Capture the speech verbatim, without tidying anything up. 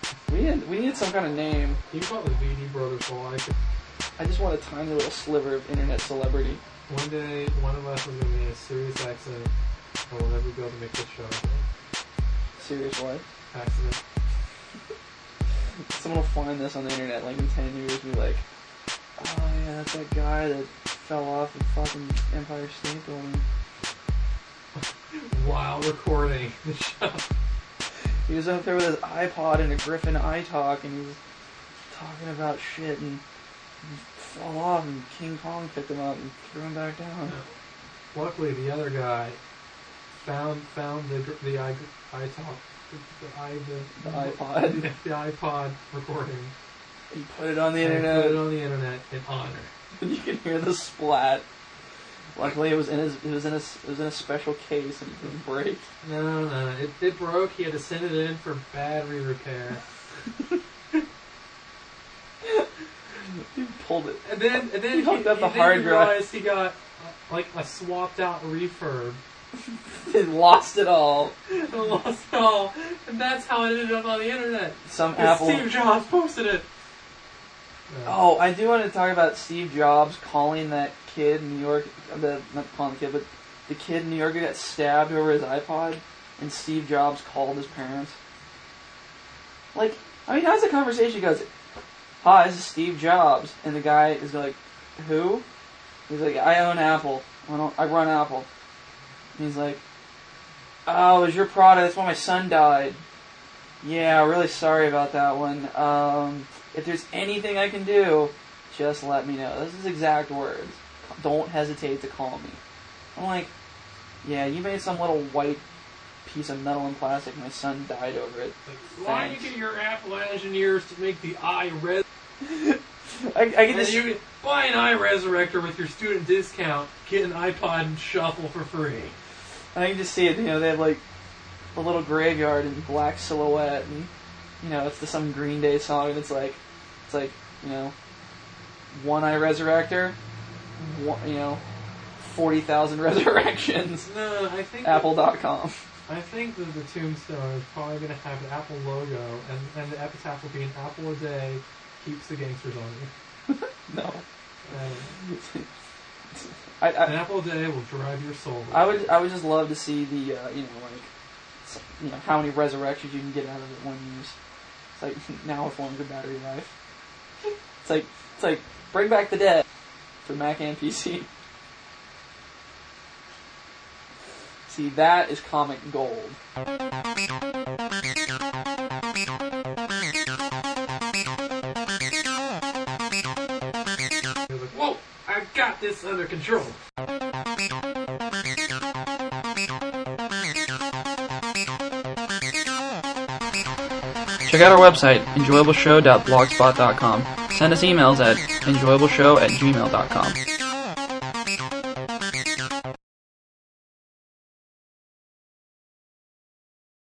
We need, we need some kind of name. You call it the V D Brothers for life. I just want a tiny little sliver of internet celebrity. One day, one of us is going to be a serious accident, and we'll never be able to make this show again. Serious what? Accident. Someone will find this on the internet like in ten years and be like, oh yeah, that's that guy that fell off the fucking Empire State Building. While recording the show. He was up there with his iPod and a Griffin iTalk and he was talking about shit and he fell off and King Kong picked him up and threw him back down. Luckily, the other guy found found the the i iTalk, the, the, i, the, the iPod, the, the iPod recording. He put it on the and internet. Put it on the internet in honor. And you can hear the splat. Luckily, it was in his it was in a it was in a special case and it didn't break. No, no, no. It it broke. He had to send it in for battery repair. He pulled it. And then and then he hooked he, up the he hard drive. realized he got uh, like a swapped out refurb. He lost it all. Lost it all, and that's how it ended up on the internet. Some Apple. Steve Jobs posted it. No. Oh, I do want to talk about Steve Jobs calling that kid in New York. The not calling the kid, but the kid in New York who got stabbed over his iPod, and Steve Jobs called his parents. Like, I mean, how's the conversation? He goes, "Hi, this is Steve Jobs," and the guy is like, "Who?" He's like, "I own Apple. I, don't, I run Apple." And he's like, "Oh, it was your product. That's why my son died." "Yeah, really sorry about that one. Um, if there's anything I can do, just let me know." This is exact words. "Don't hesitate to call me." I'm like, yeah, you made some little white piece of metal and plastic. My son died over it. Like, why do you get your Apple engineers to make the iRes? I, I get this. You buy an iResurrector with your student discount, get an iPod and Shuffle for free. I can just see it. You know, they have like a little graveyard in black silhouette, and you know, it's the some Green Day song, and it's like, it's like, you know, one iResurrector, one, you know, forty thousand resurrections. No, I think Apple dot com. I think that the tombstone is probably going to have an Apple logo, and, and the epitaph will be an apple a day keeps the gangsters on you. No. Um, I, I, an apple a day will drive your soul. I would I would just love to see the uh, you know like you know how many resurrections you can get out of it one use. It's like now with longer battery life. It's like it's like bring back the dead for Mac and P C. See, that is comic gold. Whoa! I got this under control. Check out our website, enjoyable show dot blogspot dot com. Send us emails at enjoyable show at gmail dot com.